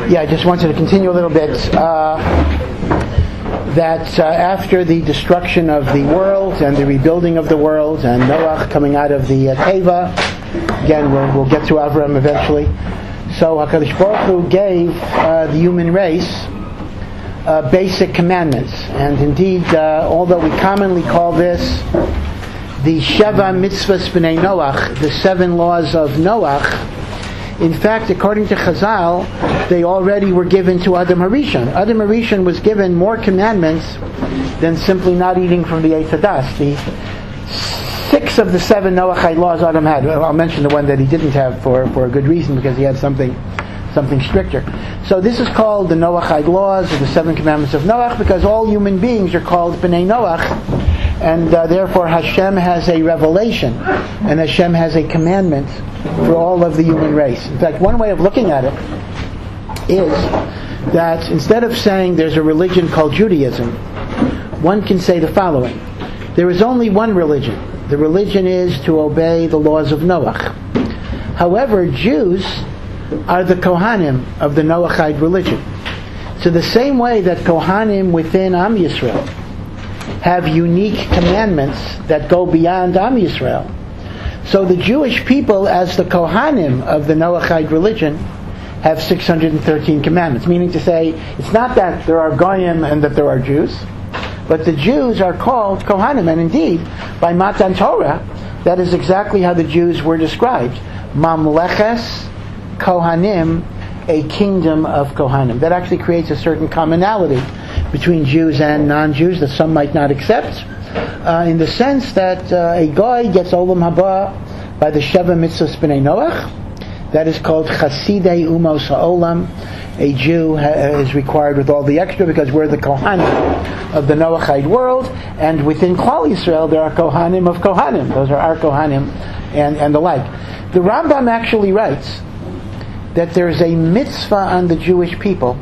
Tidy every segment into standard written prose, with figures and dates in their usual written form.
Yeah, I just wanted to continue a little bit. That after the destruction of the world and the rebuilding of the world and Noach coming out of the Teva, again we'll get to Avram eventually. So HaKadosh Baruch Hu gave the human race basic commandments, and indeed, although we commonly call this the Sheva Mitzvahs B'nai Noach, the 7 laws of Noach, in fact, according to Chazal, they already were given to Adam HaRishon. Adam HaRishon was given more commandments than simply not eating from the Eitz Hadas. The 6 of the 7 Noachite laws Adam had. I'll mention the one that he didn't have for a good reason, because he had something stricter. So this is called the Noachite laws, or the 7 commandments of Noach, because all human beings are called B'nai Noach, and therefore Hashem has a revelation, and Hashem has a commandment for all of the human race. In fact, one way of looking at it is that instead of saying there's a religion called Judaism, one can say the following: there is only one religion. The religion is to obey the laws of Noach. However, Jews are the Kohanim of the Noachide religion. So the same way that Kohanim within Am Yisrael have unique commandments that go beyond Am Yisrael, so the Jewish people, as the Kohanim of the Noachide religion, have 613 commandments. Meaning to say, it's not that there are Goyim and that there are Jews, but the Jews are called Kohanim. And indeed, by Matan Torah, that is exactly how the Jews were described. Mamleches Kohanim, a kingdom of Kohanim. That actually creates a certain commonality between Jews and non-Jews that some might not accept, in the sense that a Goy gets Olam Haba by the Sheva Mitzvahs B'nai Noach. That is called Chasidei Umos HaOlam. A Jew is required with all the extra, because we're the Kohanim of the Noachide world, and within Klal Yisrael there are Kohanim of Kohanim. Those are our Kohanim and the like. The Rambam actually writes that there's a mitzvah on the Jewish people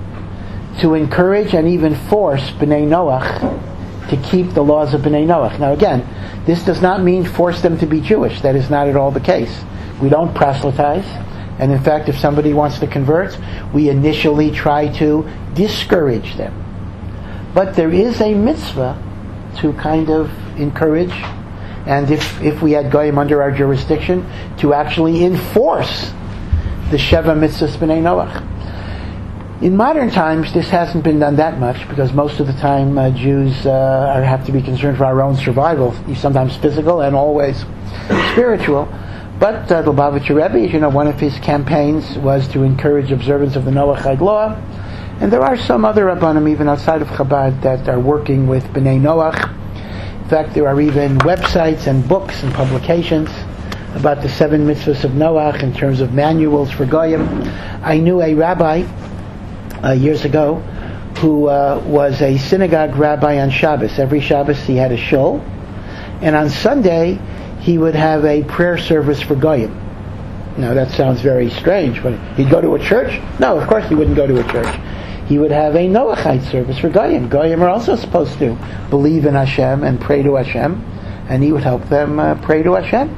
to encourage and even force B'nai Noach to keep the laws of B'nai Noach. Now again, this does not mean force them to be Jewish. That is not at all the case. We don't proselytize, and in fact, if somebody wants to convert, we initially try to discourage them. But there is a mitzvah to kind of encourage, and if we had Goyim under our jurisdiction, to actually enforce the Sheva Mitzvahs B'nai Noach. In modern times, this hasn't been done that much, because most of the time Jews have to be concerned for our own survival, sometimes physical and always spiritual. But the Lubavitcher Rebbe, as you know, one of his campaigns was to encourage observance of the Noachide law. And there are some other Rabbanim, even outside of Chabad, that are working with B'nai Noach. In fact, there are even websites and books and publications about the 7 mitzvahs of Noach in terms of manuals for Goyim. I knew a rabbi years ago who was a synagogue rabbi on Shabbos. Every Shabbos he had a shul, and on Sunday he would have a prayer service for Goyim. Now that sounds very strange, but he'd go to a church? No, of course he wouldn't go to a church. He would have a Noachite service for Goyim. Goyim are also supposed to believe in Hashem and pray to Hashem, and he would help them pray to Hashem.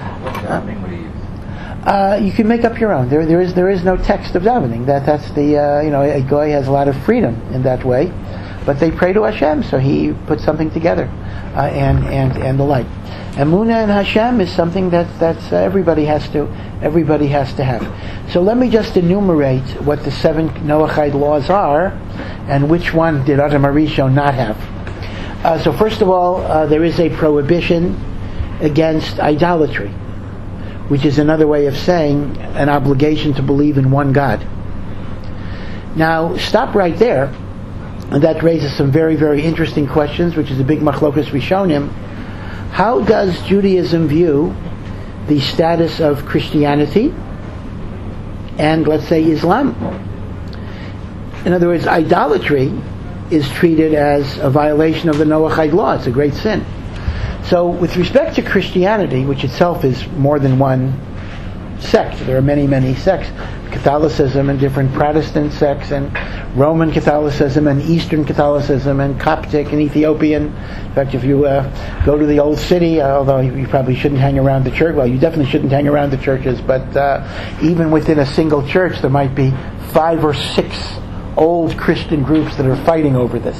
You can make up your own. There is no text of davening. That's the a Goy has a lot of freedom in that way, but they pray to Hashem, so he put something together, and the like. Emunah in Hashem is something that's everybody has to have. So let me just enumerate what the 7 Noachide laws are, and which one did Adam HaRishon not have. So first of all, there is a prohibition against idolatry, which is another way of saying an obligation to believe in one God. Now, stop right there, and that raises some very, very interesting questions, which is a big machlokas rishonim. How does Judaism view the status of Christianity and, let's say, Islam? In other words, idolatry is treated as a violation of the Noachide law. It's a great sin. So with respect to Christianity, which itself is more than one sect, there are many, many sects, Catholicism and different Protestant sects and Roman Catholicism and Eastern Catholicism and Coptic and Ethiopian. In fact, if you go to the old city, although you probably shouldn't hang around the church, well, you definitely shouldn't hang around the churches, but even within a single church there might be 5 or 6 old Christian groups that are fighting over this.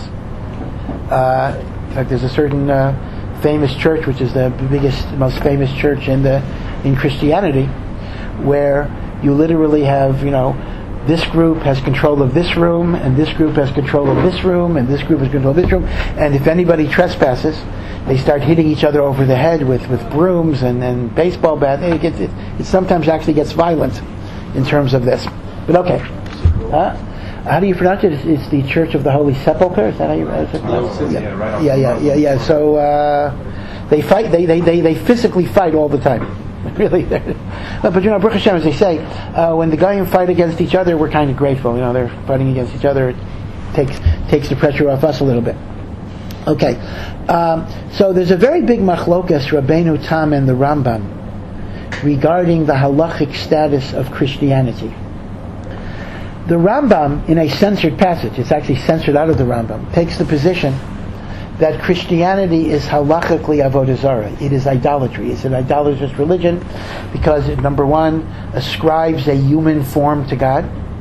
In fact, there's a certain famous church, which is the biggest, most famous church in Christianity, where you literally have, this group has control of this room, and this group has control of this room, and this group has control of this room, and if anybody trespasses, they start hitting each other over the head with brooms and baseball bats. It sometimes actually gets violent in terms of this. But okay. How do you pronounce it? It's the Church of the Holy Sepulchre. Is that how you pronounce it? Yeah. So they fight. They physically fight all the time. Really. But Baruch Hashem, as they say, when the Goyim fight against each other, we're kind of grateful. They're fighting against each other. It takes the pressure off us a little bit. Okay. So there's a very big machlokas, Rabbeinu Tam and the Rambam, regarding the halachic status of Christianity. The Rambam, in a censored passage, it's actually censored out of the Rambam, takes the position that Christianity is halachically avodah zarah. It is idolatry. It's an idolatrous religion because it, number one, ascribes a human form to God,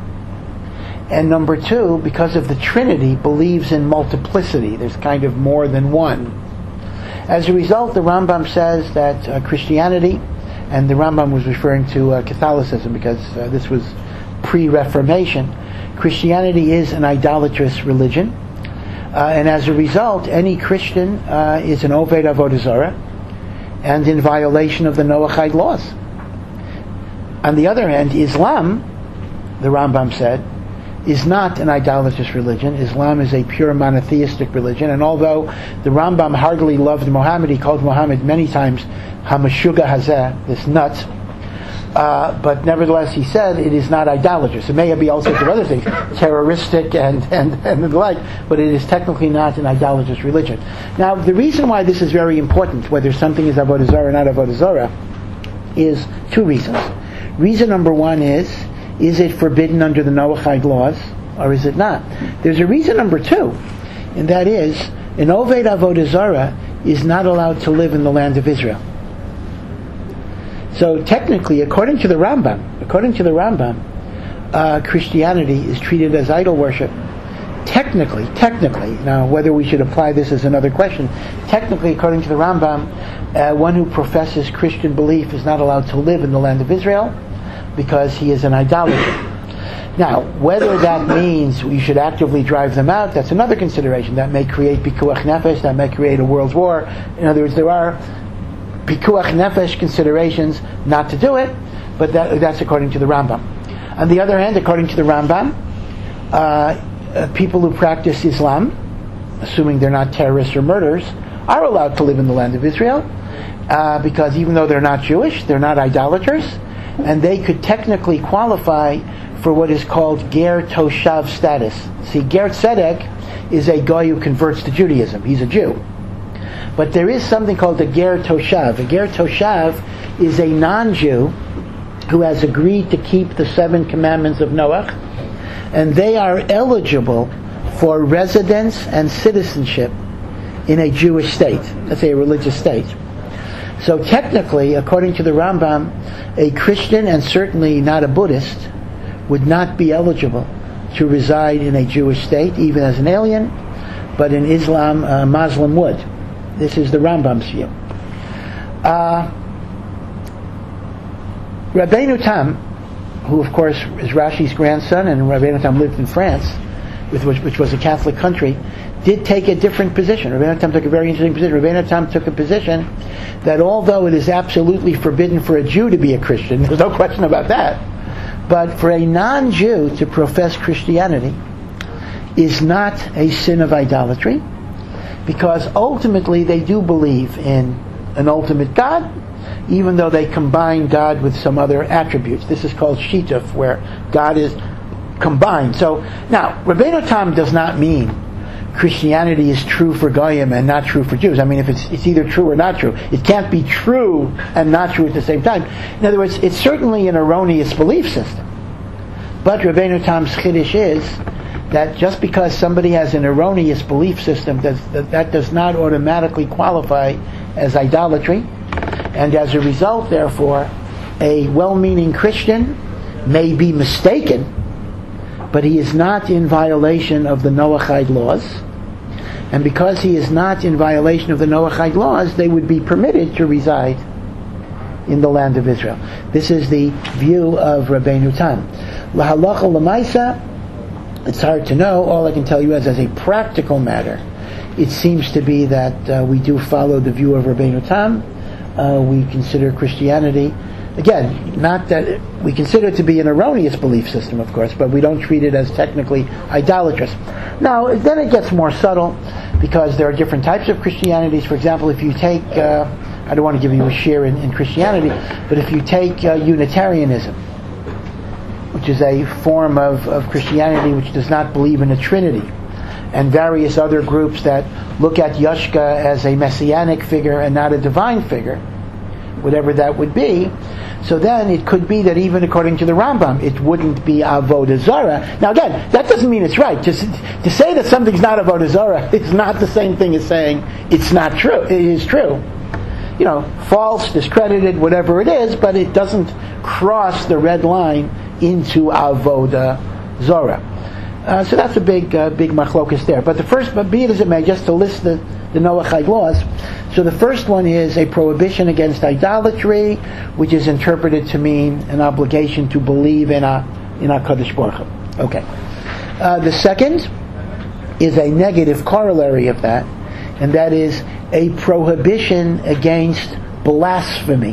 and number two, because of the Trinity, believes in multiplicity. There's kind of more than one. As a result, the Rambam says that Christianity, and the Rambam was referring to Catholicism because this was pre-Reformation, Christianity is an idolatrous religion, and as a result, any Christian is an Oved Avodah Zarah and in violation of the Noahide laws. On the other hand, Islam, the Rambam said, is not an idolatrous religion. Islam is a pure monotheistic religion, and although the Rambam heartily loved Muhammad, he called Muhammad many times Hamashuga Hazeh, this nut, but nevertheless he said it is not idolatrous. It may be all sorts of other things, terroristic and the like, but it is technically not an idolatrous religion. Now, the reason why this is very important, whether something is Avodah Zarah or not Avodah Zarah, is 2 reasons. Reason number 1 is it forbidden under the Noahide laws, or is it not? There's a reason number 2, and that is, an Oved Avodah Zarah is not allowed to live in the land of Israel. So technically, according to the Rambam, Christianity is treated as idol worship. Technically, now whether we should apply this is another question. Technically, according to the Rambam, one who professes Christian belief is not allowed to live in the land of Israel because he is an idolater. Now, whether that means we should actively drive them out, that's another consideration. That may create pikuach nefesh, that may create a world war. In other words, there are pikuach nefesh considerations not to do it, but that's according to the Rambam. On the other hand, according to the Rambam, people who practice Islam, assuming they're not terrorists or murderers, are allowed to live in the land of Israel, because even though they're not Jewish, they're not idolaters, and they could technically qualify for what is called Ger Toshav status. See, Ger Tzedek is a guy who converts to Judaism. He's a Jew. But there is something called a Ger Toshav. A Ger Toshav is a non-Jew who has agreed to keep the 7 commandments of Noah, and they are eligible for residence and citizenship in a Jewish state, let's say a religious state. So technically, according to the Rambam, a Christian, and certainly not a Buddhist, would not be eligible to reside in a Jewish state, even as an alien, but in Islam, a Muslim would. This is the Rambam's view. Rabbeinu Tam, who of course is Rashi's grandson, and Rabbeinu Tam lived in France, which was a Catholic country, did take a different position. Rabbeinu Tam took a very interesting position. Rabbeinu Tam took a position that although it is absolutely forbidden for a Jew to be a Christian, there's no question about that, but for a non-Jew to profess Christianity is not a sin of idolatry, because ultimately they do believe in an ultimate God, even though they combine God with some other attributes. This is called shituf, where God is combined. So now, Rabbeinu Tam does not mean Christianity is true for Goyim and not true for Jews. I mean, if it's either true or not true. It can't be true and not true at the same time. In other words, it's certainly an erroneous belief system. But Rabbeinu Tam's chiddush is that just because somebody has an erroneous belief system, that does not automatically qualify as idolatry, and as a result, therefore, a well-meaning Christian may be mistaken, but he is not in violation of the Noahide laws, and because he is not in violation of the Noahide laws, they would be permitted to reside in the land of Israel. This is the view of Rabbeinu Tam. Lahalacha l'maisa, it's hard to know. All I can tell you is, as a practical matter, it seems to be that we do follow the view of Rabbeinu Tam. We consider Christianity, again, not that we consider it to be an erroneous belief system, of course, but we don't treat it as technically idolatrous. Now, then it gets more subtle, because there are different types of Christianities. For example, if you take, I don't want to give you a share in Christianity, but if you take Unitarianism, which is a form of Christianity which does not believe in a Trinity, and various other groups that look at Yashka as a messianic figure and not a divine figure, whatever that would be, so then it could be that even according to the Rambam, it wouldn't be Avodah Zarah. Now again, that doesn't mean it's right. Just to say that something's not Avodah Zarah is not the same thing as saying it's not true. It is true. False, discredited, whatever it is, but it doesn't cross the red line into Avodah Zarah. So that's a big machlokas there. But be it as it may, just to list the Noahide laws. So the first one is a prohibition against idolatry, which is interpreted to mean an obligation to believe in HaKadosh Baruch Hu. Okay. The second is a negative corollary of that, and that is a prohibition against blasphemy,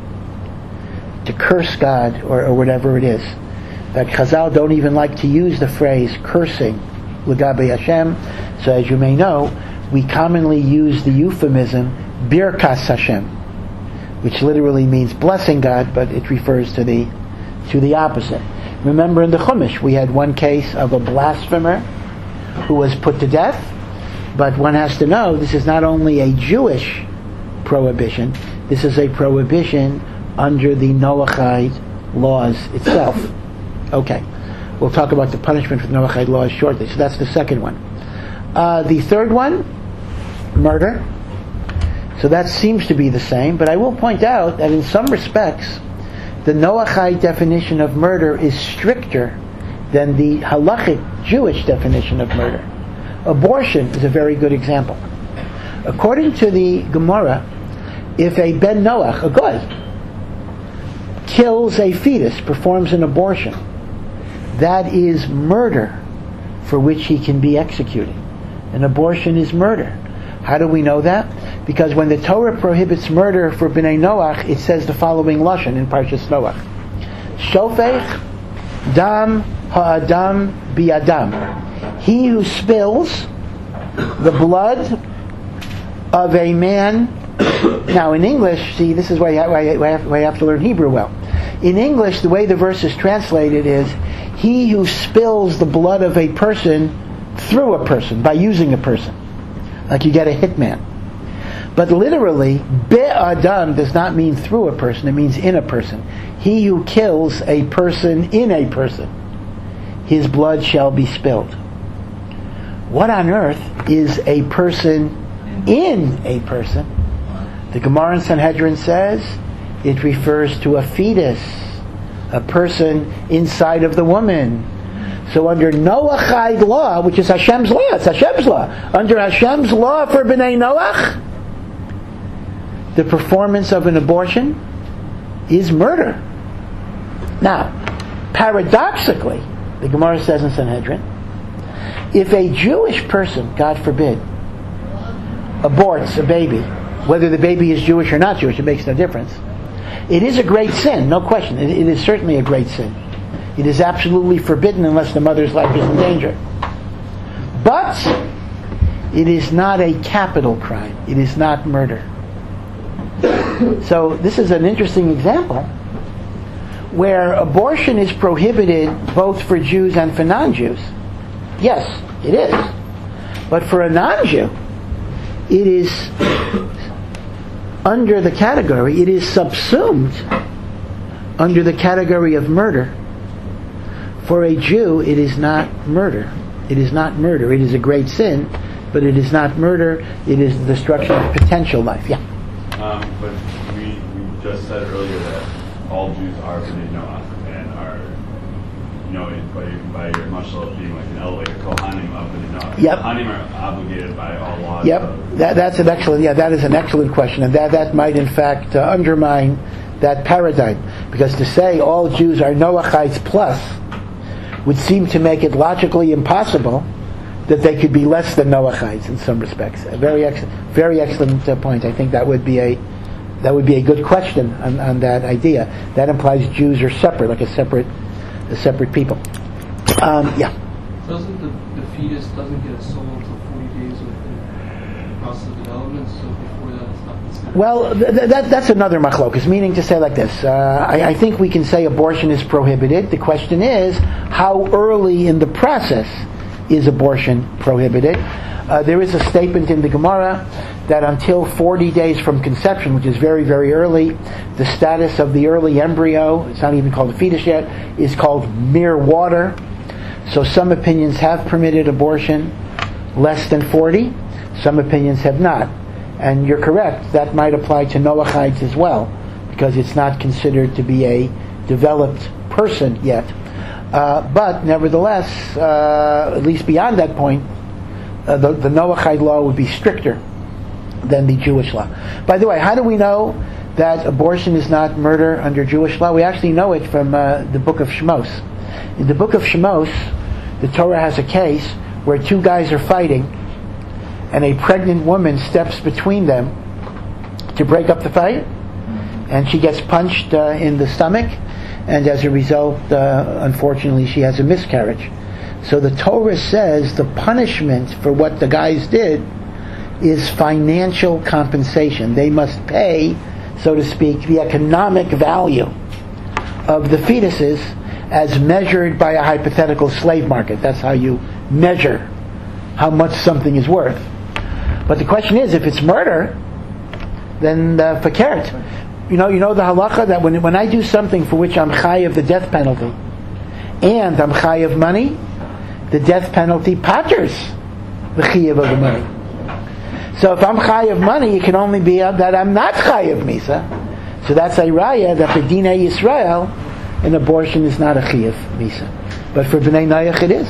to curse God or whatever it is. That Chazal don't even like to use the phrase cursing l'gabe Hashem. So as you may know, we commonly use the euphemism Birkas Hashem, which literally means blessing God, but it refers to the opposite. Remember in the Chumash, we had one case of a blasphemer who was put to death, but one has to know this is not only a Jewish prohibition, this is a prohibition under the Noahide laws itself. Okay, we'll talk about the punishment for the Noahide laws shortly. So that's the second one. The third one, murder. So that seems to be the same, but I will point out that in some respects, the Noahide definition of murder is stricter than the halachic Jewish definition of murder. Abortion is a very good example. According to the Gemara, if a ben Noach, a goy, kills a fetus, performs an abortion, that is murder for which he can be executed. An abortion is murder. How do we know that? Because when the Torah prohibits murder for Bnei Noach, it says the following lashon in Parshas Noach: Shofech dam ha'adam bi'adam. He who spills the blood of a man. Now in English, see, this is why you have to learn Hebrew well. In English, the way the verse is translated is, he who spills the blood of a person through a person, by using a person. Like you get a hitman. But literally, be'adam does not mean through a person, it means in a person. He who kills a person in a person, his blood shall be spilled. What on earth is a person in a person? The Gemara in Sanhedrin says it refers to a fetus, a person inside of the woman. So under Noahide law, which is Hashem's law, it's Hashem's law. Under Hashem's law for Bnei Noach, the performance of an abortion is murder. Now, paradoxically, the Gemara says in Sanhedrin, if a Jewish person, God forbid, aborts a baby, whether the baby is Jewish or not Jewish, it makes no difference. It is a great sin, no question. It is certainly a great sin. It is absolutely forbidden unless the mother's life is in danger. But it is not a capital crime. It is not murder. So this is an interesting example where abortion is prohibited both for Jews and for non-Jews. Yes, it is. But for a non-Jew, it is under the category, it is subsumed under the category of murder, For a Jew, it is not murder. It is not murder. It is a great sin, but it is not murder. It is the destruction of potential life. Yeah. But we just said earlier that all Jews are B'nai Noach and are, by your mashal being like a Kohanim of B'nai Noach. Yep. Kohanim are obligated by all laws. Yep. That is an excellent question, and that might in fact undermine that paradigm, because to say all Jews are Noachites plus would seem to make it logically impossible that they could be less than Noachites in some respects. A very excellent point. I think that would be a good question on that idea. That implies Jews are separate, like a separate people. Yeah. Doesn't the fetus doesn't get a soul until 40 days of the process of development? So before that, it's not considered. Well, that's another machlokas, meaning to say like this. I think we can say abortion is prohibited. The question is, how early in the process is abortion prohibited? There is a statement in the Gemara that until 40 days from conception, which is very, very early, the status of the early embryo, it's not even called a fetus yet, is called mere water. So some opinions have permitted abortion less than 40, some opinions have not. And you're correct, that might apply to Noachites as well, because it's not considered to be a developed person yet. But nevertheless, at least beyond that point, the Noachite law would be stricter than the Jewish law. By the way, how do we know that abortion is not murder under Jewish law? We actually know it from the book of Shemos. In the book of Shemos, the Torah has a case where two guys are fighting, and a pregnant woman steps between them to break up the fight, and she gets punched in the stomach, and as a result, unfortunately, she has a miscarriage. So the Torah says the punishment for what the guys did is financial compensation. They must pay, so to speak, the economic value of the fetuses as measured by a hypothetical slave market. That's how you measure how much something is worth. But the question is, if it's murder, then fakert. You know the halacha that when I do something for which I'm chai of the death penalty, and I'm chai of money, the death penalty patters the chiyuv of the money. So if I'm chai of money, it can only be that I'm not chai of misa. So that's a raya that for Dinei Yisrael, an abortion is not a chiyuv misa, but for B'nai Noach it is.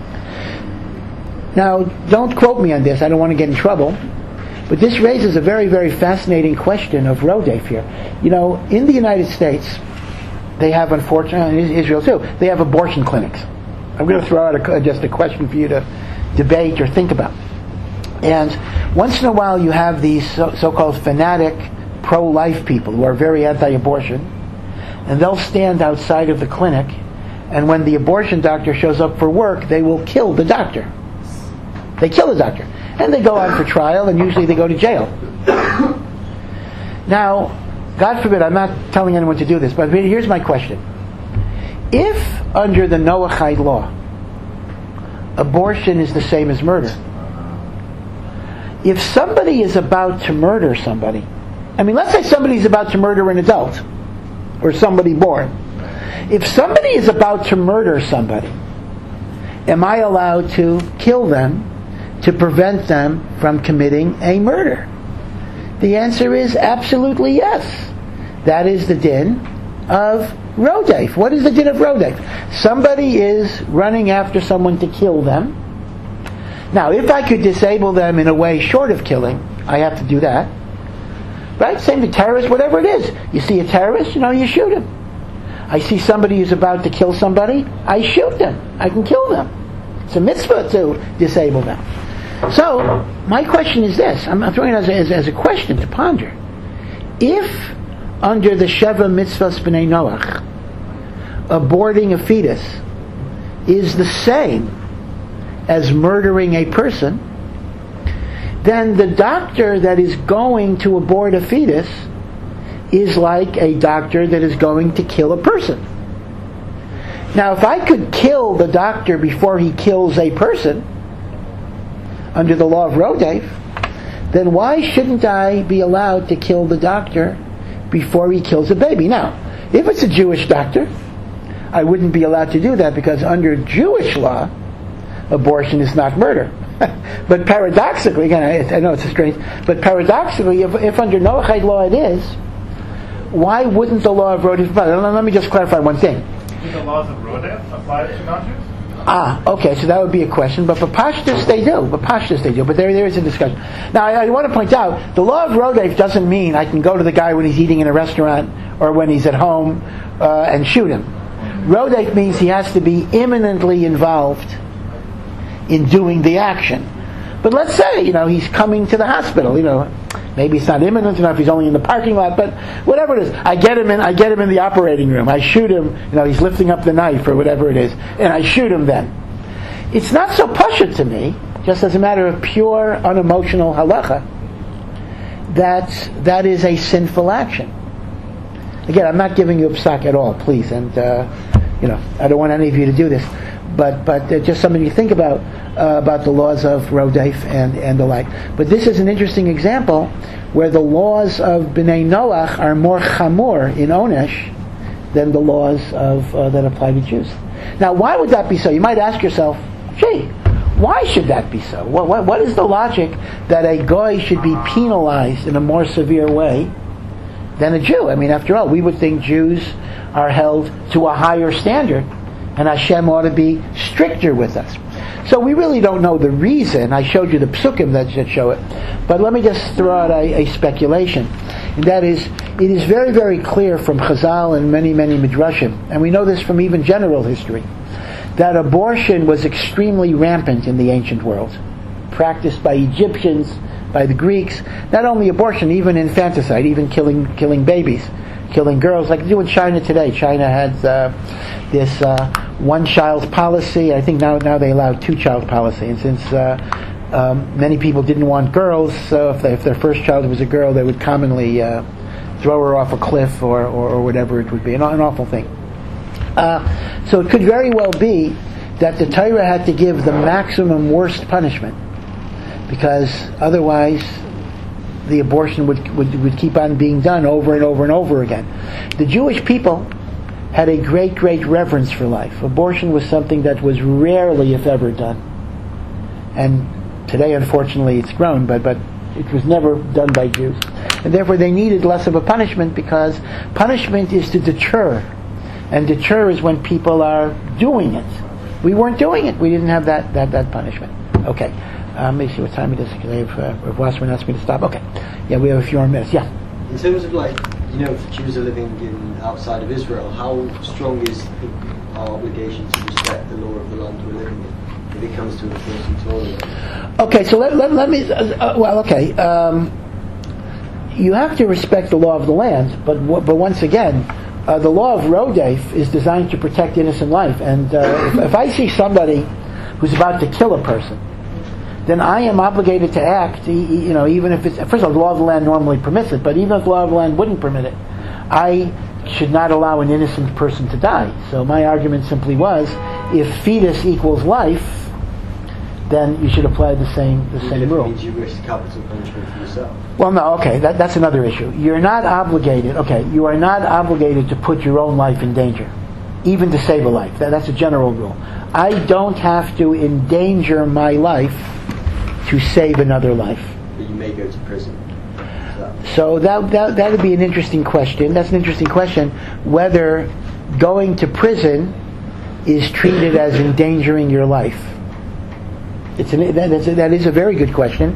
Now, don't quote me on this. I don't want to get in trouble. But this raises a very, very fascinating question of rodef here. In the United States, they have, unfortunately, in Israel too, they have abortion clinics. I'm going to throw out just a question for you to debate or think about. And once in a while you have these so-called fanatic pro-life people who are very anti-abortion, and they'll stand outside of the clinic, and when the abortion doctor shows up for work, they will kill the doctor. They kill the doctor. And they go out for trial, and usually they go to jail. Now, God forbid, I'm not telling anyone to do this, but here's my question. If, under the Noachite law, abortion is the same as murder, if somebody is about to murder somebody, let's say somebody's about to murder an adult, or somebody born. If somebody is about to murder somebody, am I allowed to kill them to prevent them from committing a murder? The answer is absolutely yes. That is the din of rodef. What is the din of rodef? Somebody is running after someone to kill them. Now, if I could disable them in a way short of killing, I have to do that. Right? Same to terrorists, whatever it is. You see a terrorist, you shoot him. I see somebody who's about to kill somebody, I shoot them. I can kill them. It's a mitzvah to disable them. So, my question is this. I'm throwing it as a question to ponder. If, under the Sheva Mitzvahs B'nai Noach, aborting a fetus is the same as murdering a person, then the doctor that is going to abort a fetus is like a doctor that is going to kill a person. Now, if I could kill the doctor before he kills a person, under the law of rodef, then why shouldn't I be allowed to kill the doctor before he kills a baby? Now, if it's a Jewish doctor, I wouldn't be allowed to do that because under Jewish law, abortion is not murder. But paradoxically, again, I know it's a strange, but paradoxically, if under Noahide law it is, why wouldn't the law of Rodef? Let me just clarify one thing. Do the laws of Rodef apply to non-Jews? Okay, so that would be a question, but for Pashtus they do. But there is a discussion. Now, I want to point out, the law of Rodef doesn't mean I can go to the guy when he's eating in a restaurant or when he's at home and shoot him. Rodef means he has to be imminently involved in doing the action. But let's say, he's coming to the hospital, maybe it's not imminent enough, he's only in the parking lot, but whatever it is, I get him in the operating room, I shoot him, he's lifting up the knife or whatever it is, and I shoot him then. It's not so pashut to me, just as a matter of pure, unemotional halacha, that is a sinful action. Again, I'm not giving you a psak at all, please, and I don't want any of you to do this, but just something to think about the laws of Rodef and the like. But this is an interesting example where the laws of Bnei Noach are more chamor in Onesh than the laws of that apply to Jews. Now, why would that be so? You might ask yourself, gee, why should that be so? What is the logic that a goy should be penalized in a more severe way than a Jew? I mean, after all, we would think Jews are held to a higher standard, and Hashem ought to be stricter with us. So we really don't know the reason. I showed you the psukim that should show it. But let me just throw out a speculation. And that is, it is very, very clear from Chazal and many, many midrashim, and we know this from even general history, that abortion was extremely rampant in the ancient world. Practiced by Egyptians, by the Greeks. Not only abortion, even infanticide, even killing babies. Killing girls, like they do in China today. China has this one-child policy. I think now they allow two-child policy. And since many people didn't want girls, so if their first child was a girl, they would commonly throw her off a cliff or whatever it would be. An awful thing. So it could very well be that the Torah had to give the maximum worst punishment, because otherwise the abortion would keep on being done over and over and over again. The Jewish people had a great, great reverence for life. Abortion was something that was rarely, if ever, done. And today, unfortunately, it's grown, but it was never done by Jews. And therefore they needed less of a punishment, because punishment is to deter. And deter is when people are doing it. We weren't doing it. We didn't have that punishment. Okay. Let me see what time it is. If Wasserman asked me to stop. Okay. Yeah, we have a few more minutes. Yeah. In terms of if Jews are living outside of Israel, how strong is our obligation to respect the law of the land we're living in if it comes to enforcing Torah? Okay, so let me. You have to respect the law of the land, but once again, the law of Rodef is designed to protect innocent life. And if I see somebody who's about to kill a person, then I am obligated to act, even if it's, first of all, the law of the land normally permits it, but even if the law of the land wouldn't permit it, I should not allow an innocent person to die. So my argument simply was, if fetus equals life, then you should apply the same rule. Means you risk capital punishment for yourself. Well, no, okay, that's another issue. You are not obligated to put your own life in danger, even to save a life. That's a general rule. I don't have to endanger my life to save another life. But you may go to prison. So that would be an interesting question. That's an interesting question, whether going to prison is treated as endangering your life. That is a very good question.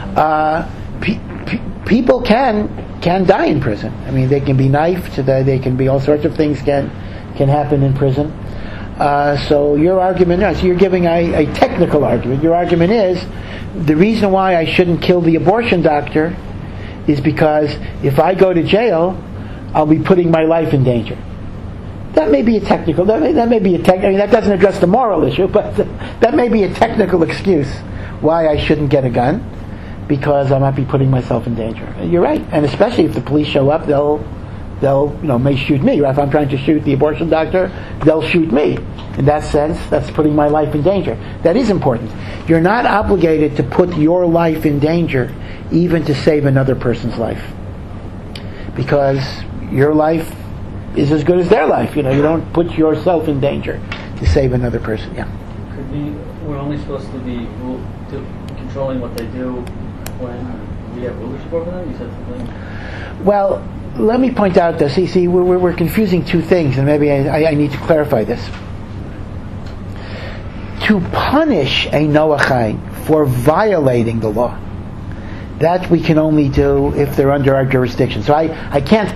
People can die in prison. I mean, they can be knifed. They can be all sorts of things can happen in prison. So your argument, so you're giving a technical argument. Your argument is, the reason why I shouldn't kill the abortion doctor is because if I go to jail, I'll be putting my life in danger. That may be a technical. That doesn't address the moral issue, but that may be a technical excuse why I shouldn't get a gun, because I might be putting myself in danger. You're right, and especially if the police show up, they'll may shoot me. Right? If I'm trying to shoot the abortion doctor, they'll shoot me. In that sense, that's putting my life in danger. That is important. You're not obligated to put your life in danger, even to save another person's life, because your life is as good as their life. You don't put yourself in danger to save another person. Yeah. Could we're only supposed to be controlling what they do when we have rulership over them? You said something. Well, let me point out this. See, we're confusing two things, and maybe I need to clarify this. To punish a Noachide for violating the law, that we can only do if they're under our jurisdiction. So I can't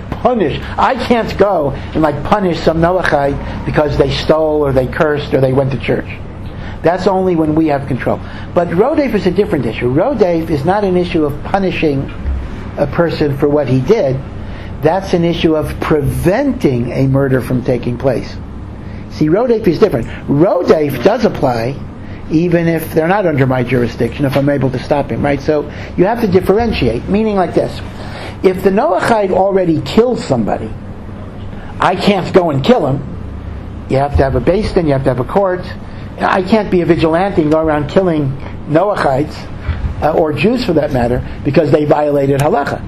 go and punish some Noachide because they stole or they cursed or they went to church. That's only when we have control. But Rodef is a different issue. Rodef is not an issue of punishing a person for what he did. That's an issue of preventing a murder from taking place. See, Rodef is different. Rodef does apply even if they're not under my jurisdiction, if I'm able to stop him, right? So you have to differentiate, meaning like this. If the Noachide already killed somebody, I can't go and kill him. You have to have a beis din, you have to have a court. I can't be a vigilante and go around killing Noachides, or Jews for that matter, because they violated halacha.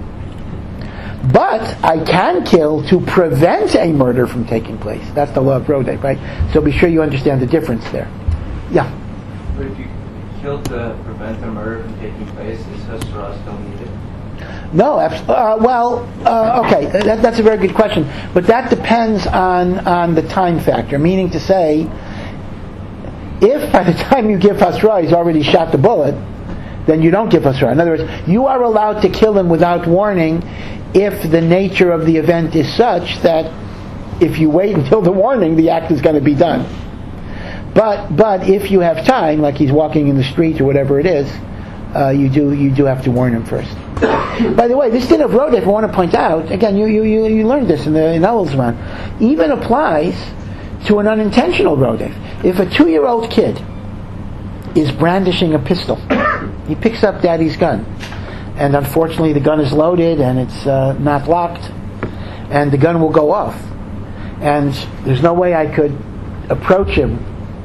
But I can kill to prevent a murder from taking place. That's the law of Rodef, right? So be sure you understand the difference there. Yeah? But if you kill to prevent a murder from taking place, is Husserl still needed? No, okay, that's a very good question. But that depends on the time factor, meaning to say, if by the time you give Hasra he's already shot the bullet, then you don't give Hasra. In other words, you are allowed to kill him without warning if the nature of the event is such that if you wait until the warning, the act is going to be done. But if you have time, like he's walking in the street or whatever it is, you do have to warn him first. By the way, this din of Rodef, I want to point out, again, you learned this in Elul Zman, even applies to an unintentional Rodef. If a 2-year-old kid is brandishing a pistol, he picks up daddy's gun, and unfortunately the gun is loaded and it's not locked, and the gun will go off, and there's no way I could approach him.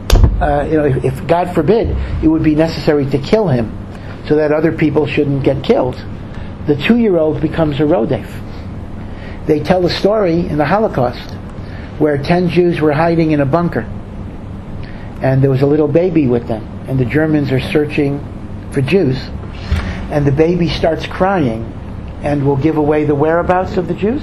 If God forbid it would be necessary to kill him so that other people shouldn't get killed, the 2-year-old becomes a Rodef. They tell a story in the Holocaust where 10 Jews were hiding in a bunker, and there was a little baby with them, and the Germans are searching for Jews, and the baby starts crying and will give away the whereabouts of the Jews.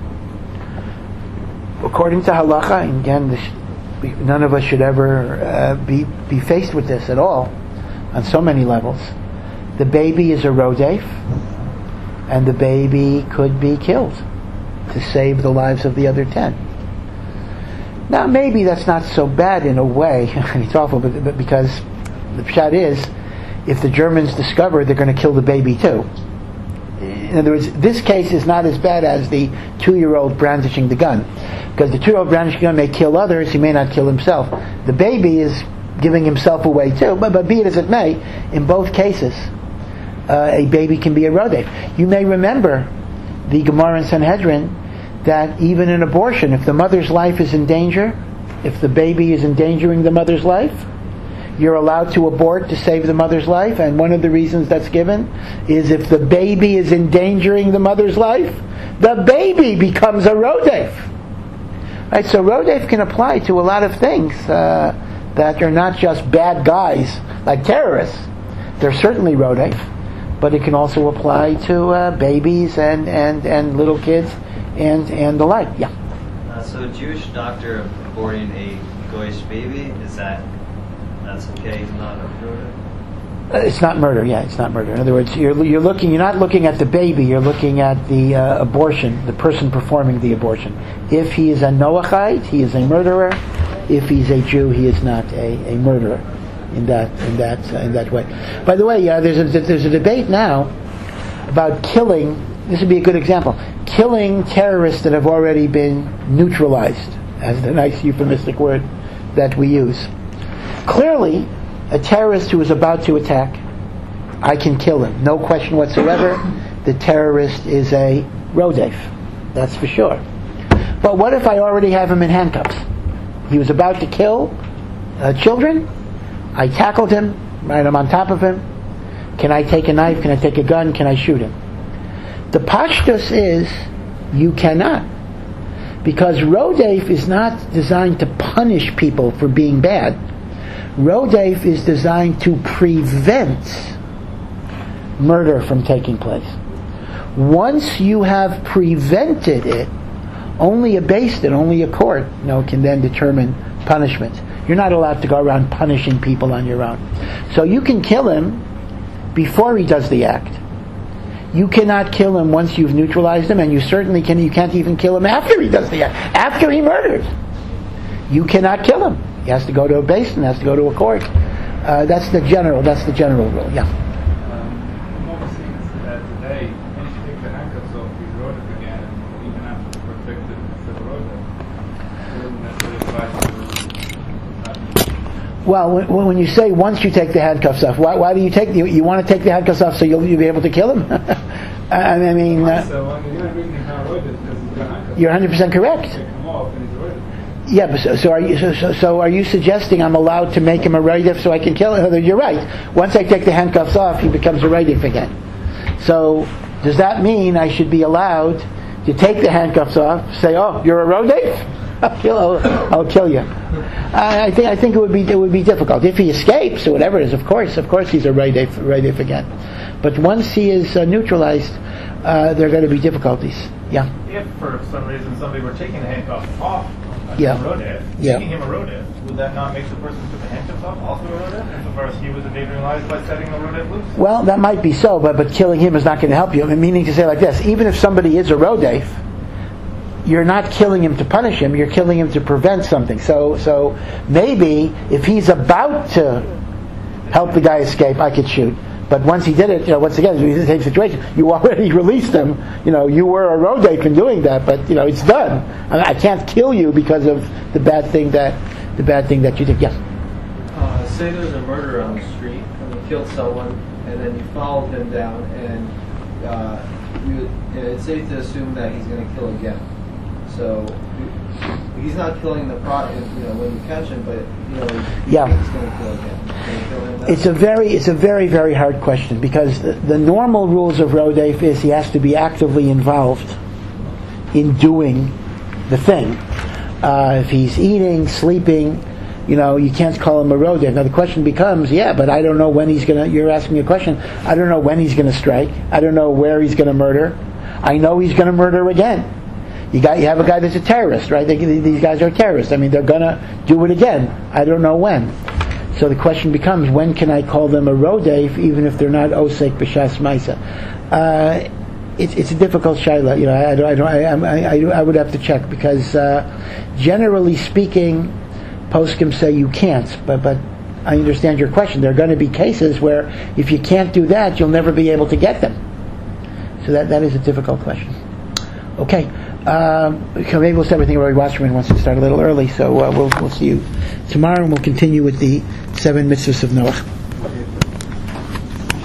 According to halacha, and again, none of us should ever be faced with this at all on so many levels. The baby is a Rodef, and the baby could be killed to save the lives of the other 10. Now maybe that's not so bad in a way. It's awful, but because the pshat is, if the Germans discover, they're going to kill the baby too. In other words, this case is not as bad as the 2-year-old brandishing the gun, because the 2-year-old brandishing the gun may kill others, he may not kill himself. The baby is giving himself away too, but be it as it may, in both cases, a baby can be a Rodef. You may remember the Gemara in Sanhedrin that even in abortion, if the mother's life is in danger, if the baby is endangering the mother's life, you're allowed to abort to save the mother's life, and one of the reasons that's given is if the baby is endangering the mother's life, the baby becomes a Rodef. Right, so Rodef can apply to a lot of things that are not just bad guys like terrorists. They're certainly Rodef, but it can also apply to babies and little kids and the like. Yeah. So a Jewish doctor aborting a goyish baby, that's okay? It's not a murder? It's not murder. Yeah, it's not murder. In other words, you're not looking at the baby. You're looking at the abortion, the person performing the abortion. If he is a Noachite, he is a murderer. If he's a Jew, he is not a murderer in that way. By the way, there's a debate now about killing. This would be a good example. Killing terrorists that have already been neutralized, as the nice euphemistic word that we use. Clearly, a terrorist who is about to attack, I can kill him. No question whatsoever. The terrorist is a Rodef. That's for sure. But what if I already have him in handcuffs? He was about to kill children. I tackled him. Right, I'm on top of him. Can I take a knife? Can I take a gun? Can I shoot him? The pashtus is, you cannot. Because Rodef is not designed to punish people for being bad. Rodef is designed to prevent murder from taking place. Once you have prevented it, only a Beis Din, only a court, can then determine punishment. You're not allowed to go around punishing people on your own. So you can kill him before he does the act. You cannot kill him once you've neutralized him, and you can't even kill him after he does the act. After he murders, you cannot kill him. He has to go to a Beis Din, has to go to a court. That's the general rule. Yeah. I'm overseeing that today. Once you take the handcuffs off, he's Rodef again, even after the perfected the Rodef. It wouldn't necessarily apply to. Well, when you say once you take the handcuffs off, why do you take? You want to take the handcuffs off so you'll be able to kill him? I mean, So I mean, the only reason he's not Rodef is because he's got handcuffs. you're 100% correct. Take him off and he's Rodef. Yeah, but so are you suggesting I'm allowed to make him a Rodef so I can kill him? You're right. Once I take the handcuffs off, he becomes a Rodef again. So does that mean I should be allowed to take the handcuffs off, say, "Oh, you're a Rodef? I'll kill you." I think it would be difficult if he escapes or whatever it is. Of course, he's a Rodef again. But once he is neutralized, there are going to be difficulties. Yeah. If for some reason somebody were taking the handcuffs off Yeah. Rodef, Yeah. making him a Rodef, would that not make the person who took the handcuffs off also a Rodef? Insofar as he was endangering lives by setting the Rodef loose? Well, that might be so, but killing him is not going to help you. I mean, meaning to say like this: even if somebody is a Rodef, you're not killing him to punish him, you're killing him to prevent something. So maybe if he's about to help the guy escape, I could shoot. But once he did it, once again, it's the same situation. You already released him. You were a Rodef in doing that, but it's done. I can't kill you because of the bad thing that you did. Yeah. Say there's a murderer on the street and he killed someone, and then you followed him down, and it's safe to assume that he's going to kill again. So he's not killing the product, when you catch him, but Yeah. he's going to kill again. Can you kill him then? It's a very, very hard question, because the normal rules of Rodef is he has to be actively involved in doing the thing. If he's eating, sleeping, you can't call him a Rodef. Now the question becomes, but I don't know when you're asking me a question, I don't know when he's going to strike, I don't know where he's going to murder, I know he's going to murder again. You have a guy that's a terrorist, right? These guys are terrorists. I mean, they're going to do it again. I don't know when. So the question becomes, when can I call them a Rodef, even if they're not Osek B'Shas Maisa? It's a difficult shaila. I would have to check, because generally speaking, poskim say you can't. But I understand your question. There are going to be cases where if you can't do that, you'll never be able to get them. So that is a difficult question. Okay. Maybe we'll start with Roy Wasserman wants to start a little early, so we'll see you tomorrow, and we'll continue with the 7 mitzvahs of Noach.